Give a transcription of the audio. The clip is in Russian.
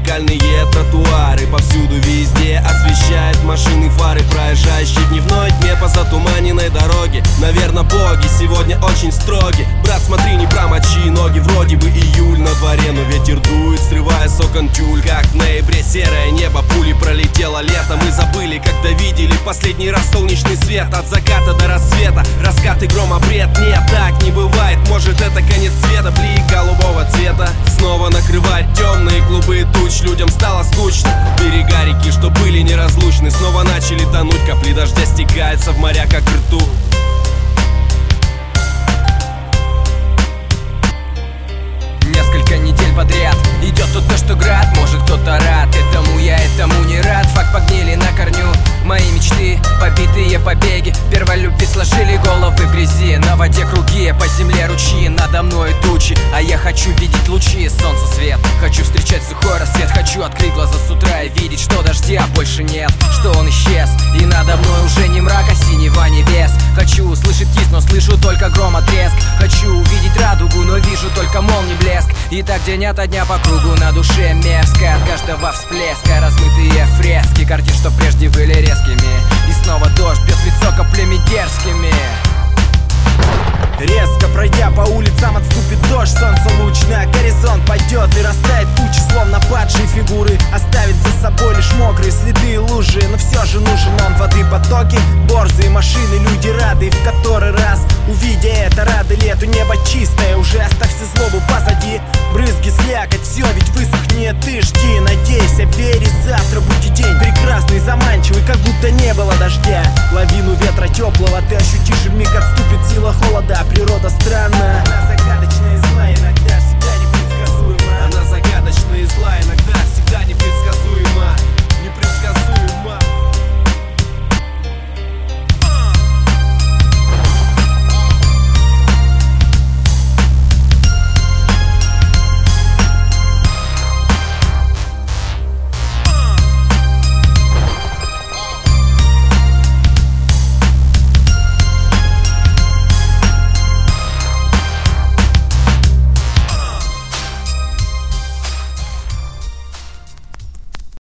зеркальные тротуары. Повсюду везде освещает машины фары, проезжающие в дневной тьме по затуманенной дороге. Наверное, боги сегодня очень строги. Брат, смотри, не промочи ноги. Вроде бы июль на дворе, но ветер дует, срывая с окон тюль. Как в ноябре серое небо, пули пролетело лето. Мы забыли, когда видели последний раз солнечный свет. От заката до рассвета, раскаты грома, бред. Нет, так не бывает, может это конец света. Блик голубого цвета снова накрывает темные клубы туч. Людям стало скучно, берега реки, что были неразлучны, снова начали тонуть. Капли дождя стекаются в моря, как рту. Несколько недель подряд идет тут то, что град. Может кто-то рад этому, я этому не рад. Факт погнили на корню мои мечты, побитые побеги первой любви сложили головы в грязи. На воде круги, по земле ручьи, надо мной тучи, а я хочу видеть лучи, солнца свет. Хочу встречать сухой рассвет, хочу открыть глаза с утра и видеть, что дождя больше нет, что он исчез, и надо мной уже не мрак, а синева небес. Хочу услышать кис, но слышу только грома треск. Хочу увидеть радугу, но вижу только молний блеск. И так день ото дня по кругу, на душе мерзко от каждого всплеска. Размытые фрески картин, что прежде были резкими. И снова дождь бьет в лицо каплями дерзкими. Резко пройдя по улицам, отступит дождь, солнце луч на горизонт пойдет и растает тучи, словно падшие фигуры. Оставит за собой лишь мокрые следы и лужи, но все же нужен он. Воды потоки, борзые машины, люди рады в который раз. Увидя это, рады лету, небо чистое, уже оставь всю злобу позади. Брызги, слякоть, все ведь высохнет, ты жди, надейся, верь, и завтра будет день прекрасный, заманчивый, как будто не было дождя. Лавину ветра теплого ты ощутишь, и вмиг отступит сила холода. Природа странна, она загадочная и зла, иногда всегда непредсказуема. Она загадочная и зла, иногда